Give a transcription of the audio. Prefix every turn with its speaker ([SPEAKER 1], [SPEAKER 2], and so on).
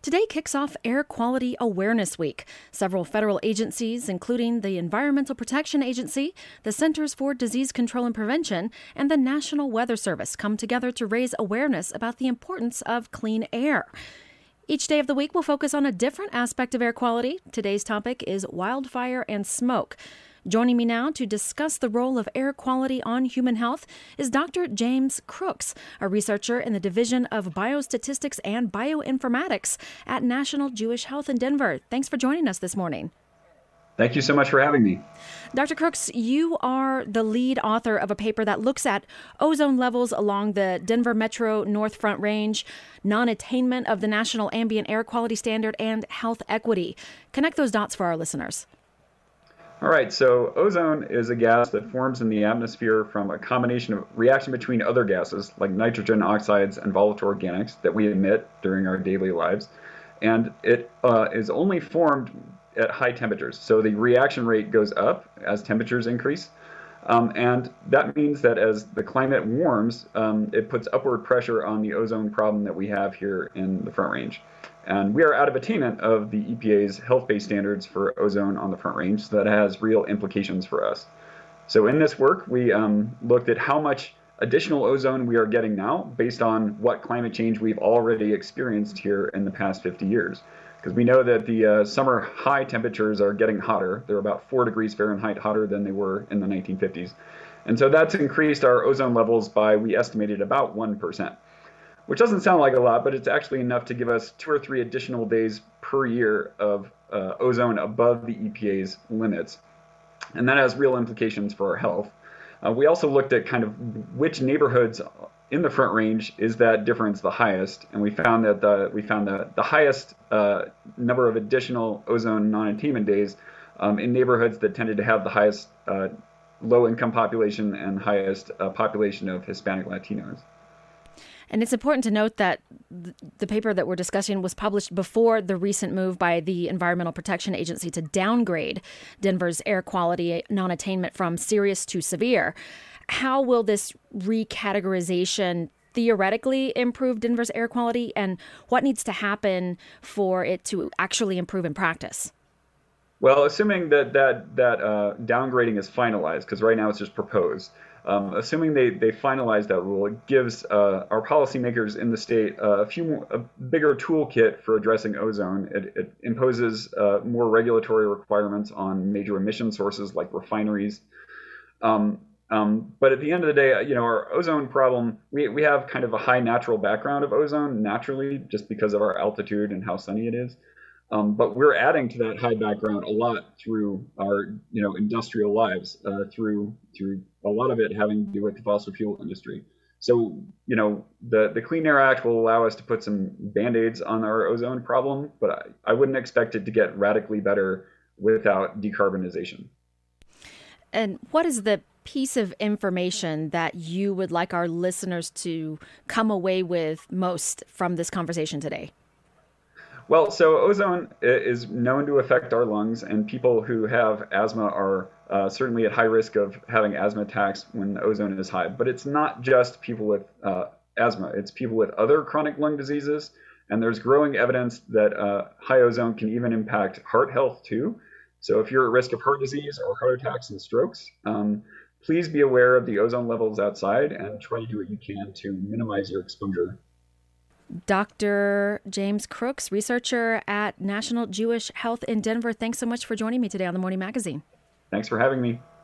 [SPEAKER 1] Today kicks off Air Quality Awareness Week. Several federal agencies, including the Environmental Protection Agency, the Centers for Disease Control and Prevention, and the National Weather Service, come together to raise awareness about the importance of clean air. Each day of the week will focus on a different aspect of air quality. Today's topic is wildfire and smoke. Joining me now to discuss the role of air quality on human health is Dr. James Crooks, a researcher in the Division of Biostatistics and Bioinformatics at National Jewish Health in Denver. Thanks for joining us this morning.
[SPEAKER 2] Thank you so much for having me.
[SPEAKER 1] Dr. Crooks, you are the lead author of a paper that looks at ozone levels along the Denver Metro North Front Range, non-attainment of the National Ambient Air Quality Standard, and health equity. Connect those dots for our listeners.
[SPEAKER 2] All right, so ozone is a gas that forms in the atmosphere from a combination of reaction between other gases like nitrogen oxides and volatile organics that we emit during our daily lives. And it is only formed at high temperatures. So the reaction rate goes up as temperatures increase. And that means that as the climate warms, it puts upward pressure on the ozone problem that we have here in the Front Range. And we are out of attainment of the EPA's health-based standards for ozone on the Front Range, so that has real implications for us. So in this work, we looked at how much additional ozone we are getting now based on what climate change we've already experienced here in the past 50 years. Because we know that the summer high temperatures are getting hotter. They're about 4 degrees Fahrenheit hotter than they were in the 1950s. And so that's increased our ozone levels by, we estimated, about 1%. Which doesn't sound like a lot, but it's actually enough to give us 2 or 3 additional days per year of ozone above the EPA's limits. And that has real implications for our health. We also looked at kind of which neighborhoods in the Front Range is that difference the highest, and we found that the highest number of additional ozone non-attainment days in neighborhoods that tended to have the highest low-income population and highest population of Hispanic Latinos.
[SPEAKER 1] And it's important to note that the paper that we're discussing was published before the recent move by the Environmental Protection Agency to downgrade Denver's air quality non-attainment from serious to severe. How will this recategorization theoretically improve Denver's air quality, and what needs to happen for it to actually improve in practice?
[SPEAKER 2] Well, assuming that downgrading is finalized, because right now it's just proposed, assuming they finalize that rule, it gives our policymakers in the state a bigger toolkit for addressing ozone. It imposes more regulatory requirements on major emission sources like refineries. But at the end of the day, our ozone problem, we have kind of a high natural background of ozone naturally, just because of our altitude and how sunny it is. But we're adding to that high background a lot through our, industrial lives, through a lot of it having to do with the fossil fuel industry. So, the Clean Air Act will allow us to put some Band-Aids on our ozone problem, but I wouldn't expect it to get radically better without decarbonization.
[SPEAKER 1] And what is the piece of information that you would like our listeners to come away with most from this conversation today?
[SPEAKER 2] Well, so ozone is known to affect our lungs, and people who have asthma are certainly at high risk of having asthma attacks when ozone is high. But it's not just people with asthma, it's people with other chronic lung diseases. And there's growing evidence that high ozone can even impact heart health too. So if you're at risk of heart disease or heart attacks and strokes, please be aware of the ozone levels outside and try to do what you can to minimize your exposure.
[SPEAKER 1] Dr. James Crooks, researcher at National Jewish Health in Denver, thanks so much for joining me today on The Morning Magazine.
[SPEAKER 2] Thanks for having me.